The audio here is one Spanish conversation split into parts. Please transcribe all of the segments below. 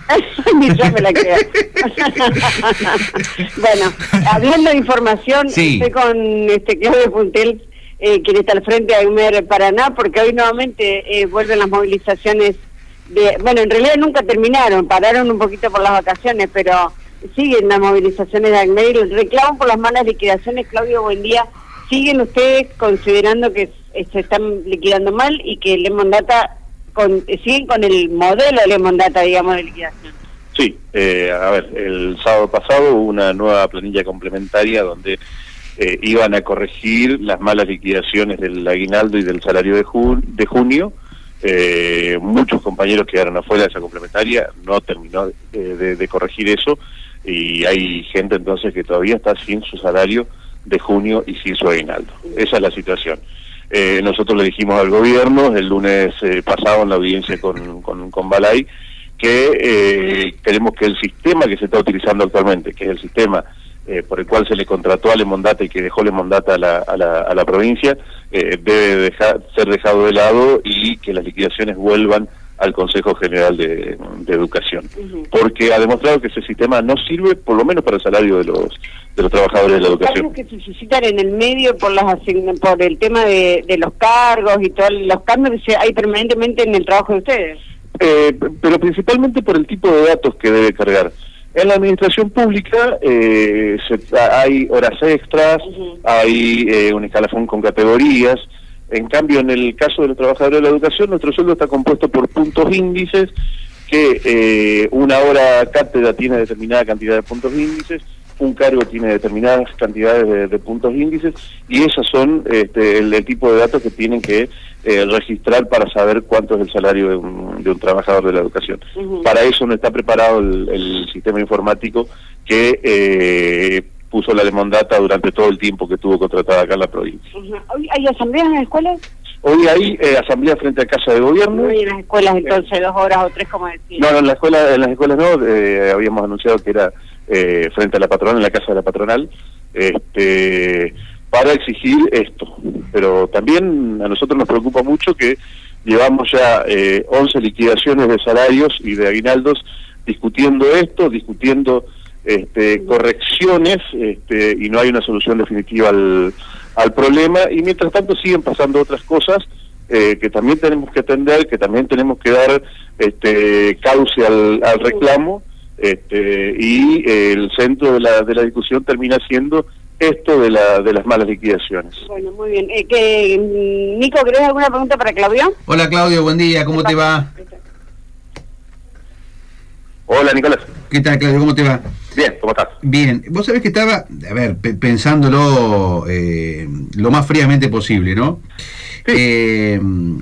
Ni yo me la creo. Bueno, hablando de información, sí. Estoy con Claudio Puntel, quien está al frente de AIMER Paraná, porque hoy nuevamente vuelven las movilizaciones bueno, en realidad nunca terminaron, pararon un poquito por las vacaciones, pero siguen las movilizaciones de AIMER y el reclamo por las malas liquidaciones. Claudio, buen día. ¿Siguen ustedes considerando que se están liquidando mal y que Lemon Data siguen con el modelo de Lemon Data, digamos, de liquidación? Sí, a ver, el sábado pasado hubo una nueva planilla complementaria donde iban a corregir las malas liquidaciones del aguinaldo y del salario de junio. Muchos compañeros quedaron afuera de esa complementaria, no terminó de corregir eso, y hay gente entonces que todavía está sin su salario de junio y sin su aguinaldo. Esa es la situación. Nosotros le dijimos al gobierno el lunes pasado en la audiencia con Balay que queremos que el sistema que se está utilizando actualmente, que es el sistema por el cual se le contrató a Lemon Data y que dejó Lemon Data a la provincia, debe ser dejado de lado y que las liquidaciones vuelvan al Consejo General de Educación, porque ha demostrado que ese sistema no sirve, por lo menos para el salario de los trabajadores de la educación. Los que se suscitan en el medio por el tema de los cargos y todos los cambios que hay permanentemente en el trabajo de ustedes. Pero principalmente por el tipo de datos que debe cargar. En la administración pública hay horas extras, hay un escalafón con categorías. En cambio, en el caso de los trabajadores de la educación, nuestro sueldo está compuesto por puntos índices, que una hora cátedra tiene determinada cantidad de puntos índices, un cargo tiene determinadas cantidades de puntos índices, y esos son el tipo de datos que tienen que registrar para saber cuánto es el salario de un trabajador de la educación. Para eso no está preparado el sistema informático que puso la Lemon Data durante todo el tiempo que estuvo contratada acá en la provincia. ¿Hoy hay asambleas en las escuelas? Hoy hay asamblea frente a Casa de Gobierno. No hay en las escuelas entonces 2 horas o 3, como decía. No, en las escuelas no, habíamos anunciado que era frente a la patronal, en la casa de la patronal, para exigir esto. Pero también a nosotros nos preocupa mucho que llevamos ya 11 liquidaciones de salarios y de aguinaldos discutiendo esto, discutiendo correcciones, y no hay una solución definitiva al problema, y mientras tanto siguen pasando otras cosas que también tenemos que atender, que también tenemos que dar cauce al reclamo, y el centro de la discusión termina siendo esto de las malas liquidaciones. Bueno, muy bien. Nico, ¿querés alguna pregunta para Claudio? Hola Claudio, buen día, ¿cómo te va? Hola Nicolás. ¿Qué tal, Claudio? ¿Cómo te va? Bien, ¿cómo estás? Bien, vos sabés que estaba, a ver, pensándolo lo más fríamente posible, ¿no? Sí.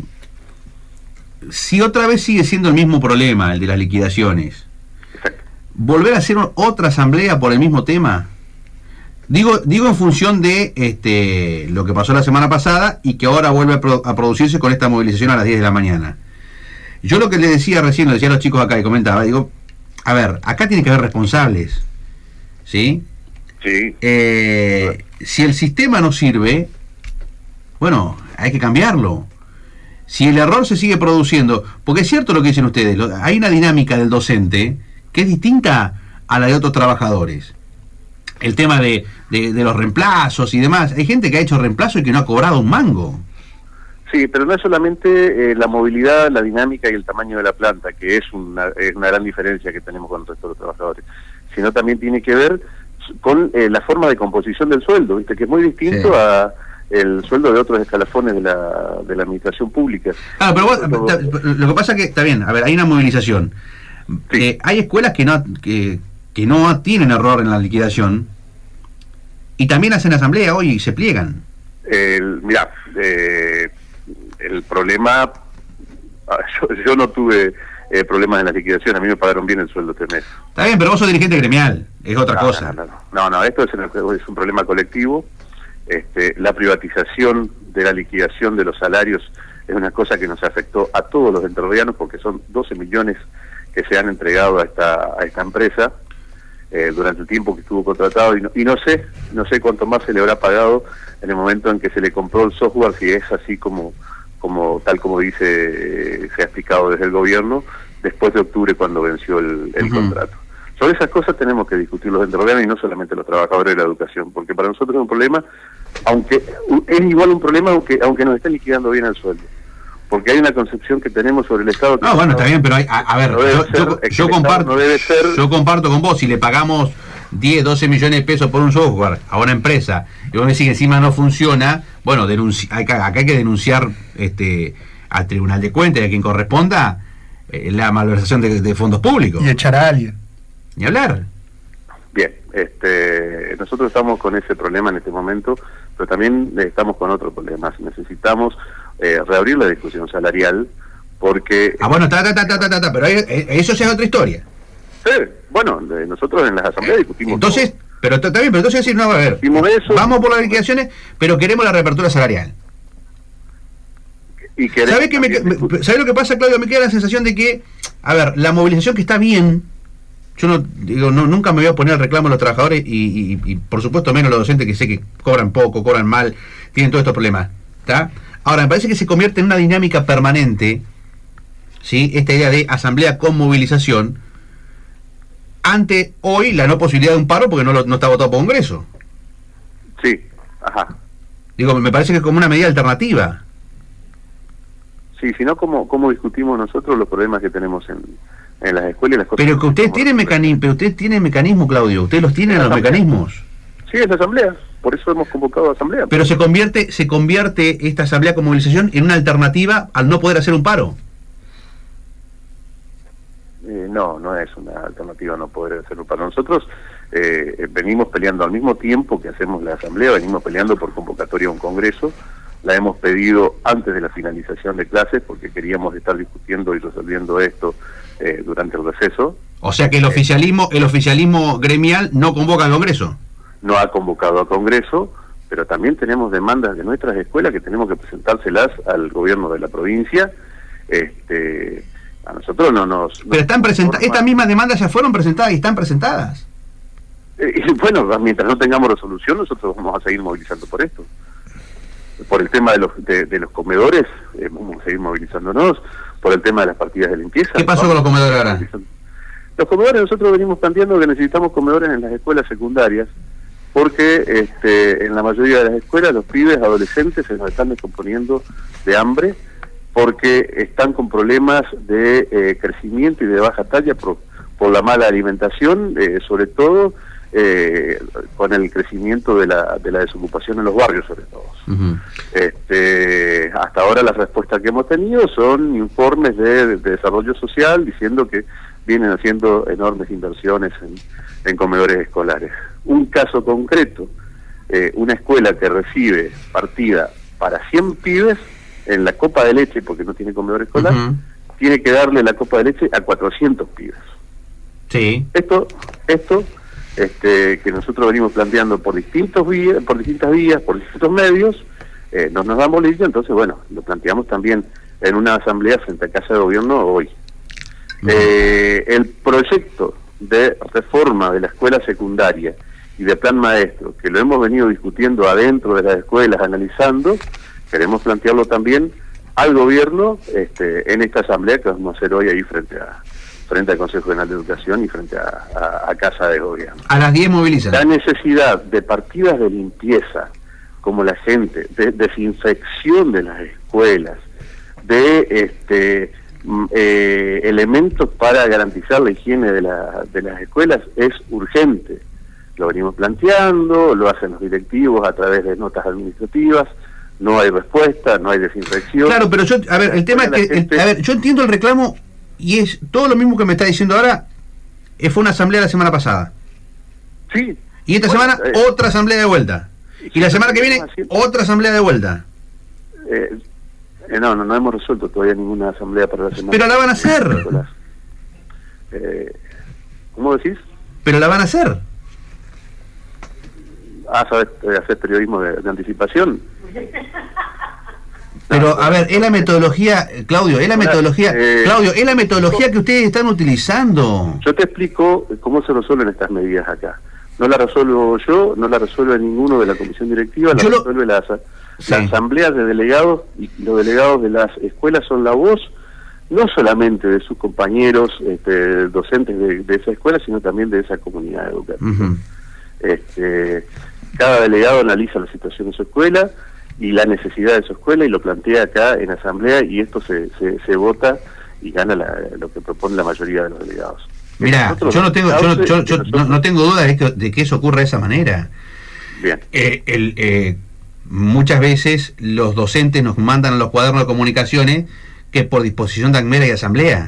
Si otra vez sigue siendo el mismo problema, el de las liquidaciones, exacto, ¿volver a hacer otra asamblea por el mismo tema? Digo en función de lo que pasó la semana pasada y que ahora vuelve a producirse con esta movilización a las 10 de la mañana. Yo lo que le decía recién, lo decía a los chicos acá y comentaba, digo, a ver, acá tiene que haber responsables, ¿sí? Sí. Si el sistema no sirve, bueno, hay que cambiarlo. Si el error se sigue produciendo, porque es cierto lo que dicen ustedes, hay una dinámica del docente que es distinta a la de otros trabajadores. El tema de los reemplazos y demás, hay gente que ha hecho reemplazo y que no ha cobrado un mango. Sí, pero no es solamente la movilidad, la dinámica y el tamaño de la planta, que es una gran diferencia que tenemos con el resto de los trabajadores, sino también tiene que ver con la forma de composición del sueldo, ¿viste? Que es muy distinto a el sueldo de otros escalafones de la administración pública. Ah, pero lo que pasa es que, está bien, a ver, hay una movilización. Sí. Hay escuelas que no tienen error en la liquidación y también hacen asamblea hoy y se pliegan. Mirá, el problema, yo no tuve problemas en la liquidación, a mí me pagaron bien el sueldo este mes. Está bien, pero vos sos dirigente gremial, es otra cosa. No, esto es un problema colectivo. La privatización de la liquidación de los salarios es una cosa que nos afectó a todos los entrerrianos, porque son 12 millones que se han entregado a esta empresa durante el tiempo que estuvo contratado, y no sé cuánto más se le habrá pagado en el momento en que se le compró el software, si es así como tal como dice, se ha explicado desde el gobierno, después de octubre cuando venció el contrato. Sobre esas cosas tenemos que discutirlos dentro del gobierno y no solamente los trabajadores de la educación, porque para nosotros es un problema, aunque es igual un problema aunque nos esté liquidando bien el sueldo. Porque hay una concepción que tenemos sobre el Estado... No, bueno, está bien, pero a ver, yo comparto con vos, si le pagamos 10, 12 millones de pesos por un software a una empresa, y vos me decís que encima no funciona, bueno, acá hay que denunciar al Tribunal de Cuentas y a quien corresponda la malversación de fondos públicos. Y echar a alguien. Ni hablar. Bien, nosotros estamos con ese problema en este momento, pero también estamos con otro problema. Necesitamos reabrir la discusión salarial, porque... bueno, pero eso ya es otra historia. Sí, bueno, nosotros en las asambleas discutimos... Entonces, todo. Pero está bien, pero entonces decir, no, a ver, vamos por las liquidaciones, pero queremos la reapertura salarial. ¿Sabés lo que pasa, Claudio? Me queda la sensación de que, a ver, la movilización que está bien... Yo nunca me voy a poner al reclamo de los trabajadores y por supuesto menos los docentes, que sé que cobran poco, cobran mal, tienen todos estos problemas, ¿está? Ahora, me parece que se convierte en una dinámica permanente, ¿sí? Esta idea de asamblea con movilización, ante hoy la no posibilidad de un paro porque no está votado por Congreso. Sí, ajá. Digo, me parece que es como una medida alternativa. Sí, si no, ¿cómo discutimos nosotros los problemas que tenemos en las escuelas y las cosas? Pero que ustedes tienen mecanismo, Claudio, ustedes los tienen los mecanismos. Sí, es la asamblea, por eso hemos convocado a asamblea. Pero se convierte esta asamblea con movilización en una alternativa al no poder hacer un paro. No es una alternativa no poder hacer un paro. Nosotros venimos peleando al mismo tiempo que hacemos la asamblea, venimos peleando por convocatoria a un congreso. La hemos pedido antes de la finalización de clases porque queríamos estar discutiendo y resolviendo esto durante el receso. O sea que el oficialismo gremial no convoca al Congreso. No ha convocado a Congreso, pero también tenemos demandas de nuestras escuelas que tenemos que presentárselas al gobierno de la provincia. A nosotros no nos... Pero están presentadas, estas mismas demandas ya fueron presentadas y están presentadas. Y bueno, mientras no tengamos resolución, nosotros vamos a seguir movilizando por esto. Por el tema de los comedores, vamos a seguir movilizándonos. Por el tema de las partidas de limpieza. ¿Qué pasó con los comedores ahora? Los comedores, nosotros venimos planteando que necesitamos comedores en las escuelas secundarias, porque en la mayoría de las escuelas los pibes adolescentes se nos están descomponiendo de hambre, porque están con problemas de crecimiento y de baja talla por la mala alimentación, sobre todo con el crecimiento de la desocupación en los barrios, sobre todo. Uh-huh. Hasta ahora las respuestas que hemos tenido son informes de desarrollo social diciendo que vienen haciendo enormes inversiones en comedores escolares. Un caso concreto, una escuela que recibe partida para 100 pibes en la copa de leche, porque no tiene comedor escolar, uh-huh, tiene que darle la copa de leche a 400 pibes. Sí. Esto que nosotros venimos planteando por distintas vías, por distintos medios, no nos da bolilla. Entonces, bueno, lo planteamos también en una asamblea frente a Casa de Gobierno hoy. Uh-huh. El proyecto de reforma de la escuela secundaria y de plan maestro, que lo hemos venido discutiendo adentro de las escuelas, analizando, queremos plantearlo también al gobierno en esta asamblea que vamos a hacer hoy ahí frente al Consejo General de Educación y frente a Casa de Gobierno. A las 10 movilizan. La necesidad de partidas de limpieza, como la gente, de desinfección de las escuelas, de elementos para garantizar la higiene de las escuelas, es urgente. Lo venimos planteando, lo hacen los directivos a través de notas administrativas. No hay respuesta, no hay desinfección. Claro, pero el tema es que, yo entiendo el reclamo y es todo lo mismo que me está diciendo ahora. Fue una asamblea la semana pasada. Sí. Y esta semana otra asamblea de vuelta. Y la semana que viene otra asamblea de vuelta. No hemos resuelto todavía ninguna asamblea para la semana. Pero la van a hacer. ¿Cómo decís? Pero la van a hacer. ¿Sabes hacer periodismo de anticipación? Pero, a ver, es la metodología, Claudio, es la metodología que ustedes están utilizando. Yo te explico cómo se resuelven estas medidas acá. No la resuelvo yo, no la resuelve ninguno de la comisión directiva, resuelve la asamblea de delegados, y los delegados de las escuelas son la voz no solamente de sus compañeros docentes de esa escuela, sino también de esa comunidad educativa. Cada delegado analiza la situación de su escuela y la necesidad de su escuela y lo plantea acá en asamblea, y esto se vota y gana lo que propone la mayoría de los delegados. Mira, yo no tengo duda de que eso ocurra de esa manera. Bien. Muchas veces los docentes nos mandan a los cuadernos de comunicaciones que es por disposición de ACMER y asamblea.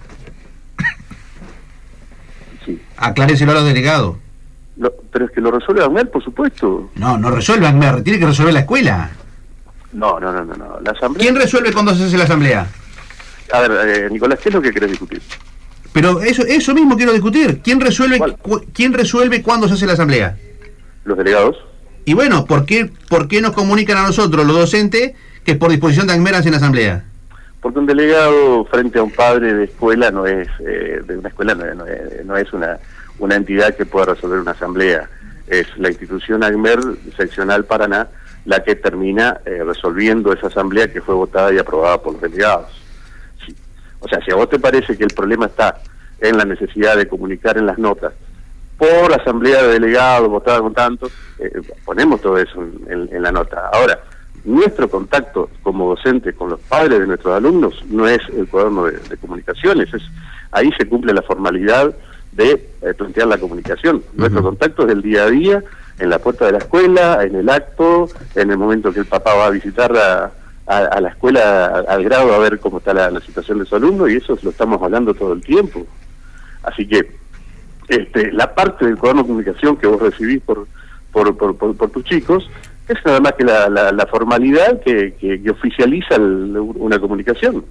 Sí. Acláreselo a los delegados. Pero es que lo resuelve ACMER, por supuesto. No resuelve ACMER, tiene que resolver la escuela. No. La asamblea... ¿Quién resuelve cuando se hace la asamblea? A ver, Nicolás, ¿qué es lo que querés discutir? Pero eso mismo quiero discutir. ¿Quién resuelve cuándo se hace la asamblea? Los delegados. Y bueno, ¿por qué nos comunican a nosotros, los docentes, que por disposición de ACMER hacen la asamblea? Porque un delegado frente a un padre de escuela no es una entidad que pueda resolver una asamblea. Es la institución ACMER seccional Paraná la que termina resolviendo esa asamblea que fue votada y aprobada por los delegados. Sí. O sea, si a vos te parece que el problema está en la necesidad de comunicar en las notas por asamblea de delegados votada con tantos, ponemos todo eso en la nota. Ahora, nuestro contacto como docente con los padres de nuestros alumnos no es el cuaderno de comunicaciones, ahí se cumple la formalidad de plantear la comunicación. Nuestro contacto es del día a día, en la puerta de la escuela, en el acto, en el momento que el papá va a visitar a la escuela, al grado, a ver cómo está la situación de su alumno, y eso lo estamos hablando todo el tiempo. Así que la parte del cuaderno de comunicación que vos recibís por tus chicos es nada más que la formalidad que oficializa una comunicación.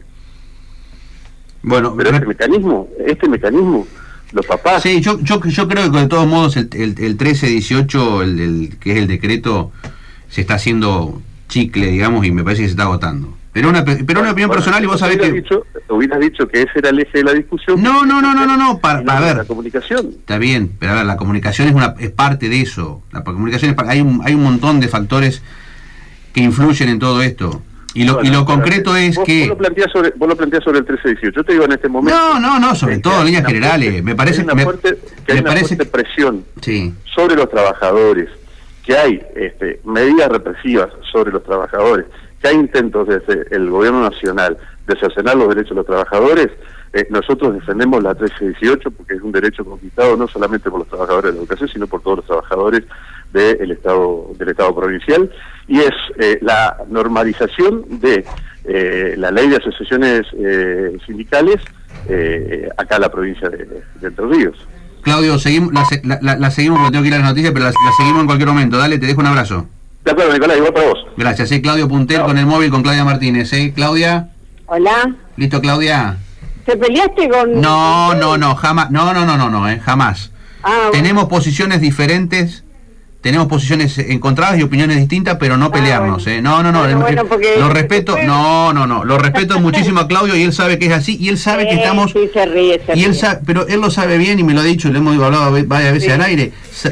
Bueno, pero este mecanismo, los papás... Sí, yo creo que de todos modos el 1318, que es el decreto, se está haciendo chicle, digamos, y me parece que se está agotando. Pero una opinión personal, y vos sabés que... Hubieras dicho que ese era el eje de la discusión. No, para ver. La comunicación. Está bien, pero a ver, la comunicación es parte de eso. La comunicación hay un montón de factores que influyen en todo esto. Y lo concreto es que... Vos lo planteás sobre el 1318. Yo te digo en este momento... No, sobre todo en líneas generales. Me parece que hay una fuerte presión sobre los trabajadores, que hay medidas represivas sobre los trabajadores, que hay intentos desde el gobierno nacional de cercenar los derechos de los trabajadores. Nosotros defendemos la 1318 porque es un derecho conquistado no solamente por los trabajadores de la educación, sino por todos los trabajadores del Estado provincial, y es la normalización de la ley de asociaciones sindicales acá en la provincia de Entre Ríos. Claudio, la seguimos porque tengo que ir a las noticias, pero la seguimos en cualquier momento. Dale, te dejo un abrazo. De acuerdo, Nicolás, igual para vos. Gracias, Claudio Puntel con el móvil con Claudia Martínez, Claudia. Hola. ¿Listo, Claudia? ¿Te peleaste con...? No, jamás, jamás. Tenemos posiciones diferentes, tenemos posiciones encontradas y opiniones distintas, pero no pelearnos, bueno. Lo respeto, lo respeto muchísimo a Claudio, y él sabe que es así, y él sabe que estamos... Sí, se ríe. Pero él lo sabe bien, y me lo ha dicho, le hemos hablado varias veces al aire,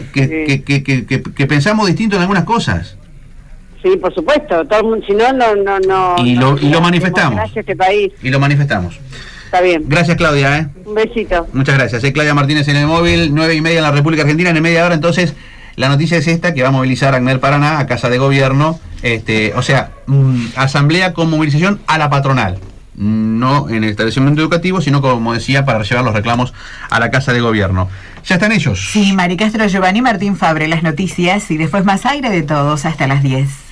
que pensamos distinto en algunas cosas. Sí, por supuesto, todo el mundo, si no... Y lo manifestamos. Gracias a este país. Y lo manifestamos. Está bien. Gracias, Claudia. Un besito. Muchas gracias. Claudia Martínez en el móvil, 9:30 en la República Argentina, en media hora. Entonces, la noticia es esta, que va a movilizar a ACMER Paraná, a Casa de Gobierno, asamblea con movilización a la patronal. No en el establecimiento educativo, sino, como decía, para llevar los reclamos a la Casa de Gobierno. Ya están ellos. Sí, Mari Castro, Giovanni, Martín Fabre, las noticias, y después más aire de todos hasta las 10.